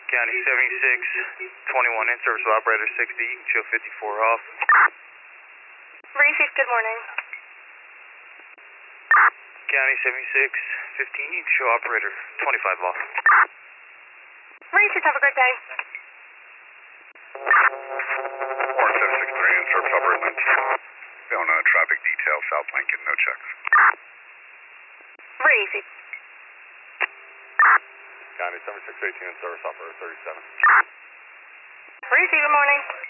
County 7621 in service of operator 60. You can show 54 off. Receive, good morning. County 7615, you can show operator 25 off. Receive, have a great day. Warren 763 in service operator 19. On traffic detail, South Lincoln, no checks. Receive. County 7618 in service operator 37. Receive, good morning.